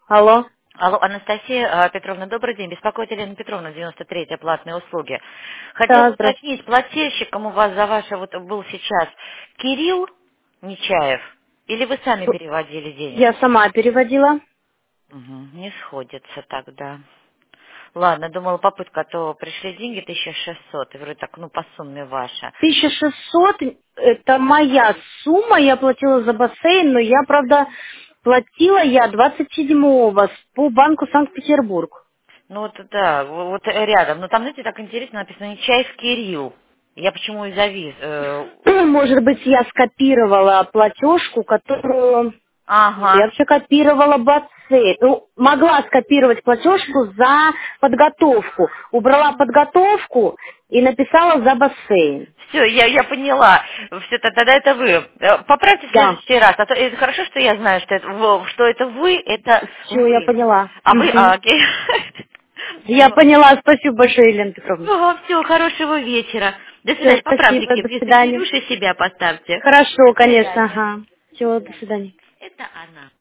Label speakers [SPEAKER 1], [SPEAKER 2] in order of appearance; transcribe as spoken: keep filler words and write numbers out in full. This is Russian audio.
[SPEAKER 1] Алло.
[SPEAKER 2] Алло, Анастасия э, Петровна, добрый день. Беспокоит Елена Петровна, девяносто третья, платные услуги. Хотела
[SPEAKER 1] Да, здравствуйте.
[SPEAKER 2] уточнить, плательщиком у вас за ваше вот был сейчас Кирилл Нечаев, или вы сами
[SPEAKER 1] Фу,
[SPEAKER 2] переводили
[SPEAKER 1] Я
[SPEAKER 2] денежки?
[SPEAKER 1] сама переводила.
[SPEAKER 2] Мгм, не сходится тогда. Ладно, думала, попытка, а то пришли деньги тысяча шестьсот, и вроде так, ну, по сумме ваша.
[SPEAKER 1] тысяча шестьсот это моя сумма, я платила за бассейн, но я, правда, платила я двадцать седьмого по банку Санкт-Петербург.
[SPEAKER 2] Ну, вот, да, в- вот рядом. Но там, знаете, так интересно написано Нечаев Кирилл. Я почему и завис. э,
[SPEAKER 1] Может быть, я скопировала платежку, которую... Нет, я
[SPEAKER 2] Ага.
[SPEAKER 1] вообще копировала бассейн. Ну, могла скопировать платежку за подготовку. Убрала подготовку и написала за бассейн.
[SPEAKER 2] Все, я, я поняла. Все, тогда это вы. Э, Поправьте в
[SPEAKER 1] Да,
[SPEAKER 2] следующий раз. А то это хорошо, что я знаю, что это, в- что это вы, это
[SPEAKER 1] все, я
[SPEAKER 2] вы.
[SPEAKER 1] поняла.
[SPEAKER 2] А вы, а,
[SPEAKER 1] Мгм.
[SPEAKER 2] окей.
[SPEAKER 1] Я поняла. Спасибо большое, Елена Петровна.
[SPEAKER 2] Все, хорошего вечера. До
[SPEAKER 1] Все,
[SPEAKER 2] свидания. Поправьте
[SPEAKER 1] спасибо. До
[SPEAKER 2] вместо
[SPEAKER 1] свидания.
[SPEAKER 2] Кирюши себя поставьте.
[SPEAKER 1] Хорошо,
[SPEAKER 2] До
[SPEAKER 1] конечно.
[SPEAKER 2] свидания.
[SPEAKER 1] Ага. Все, до свидания.
[SPEAKER 2] Это она.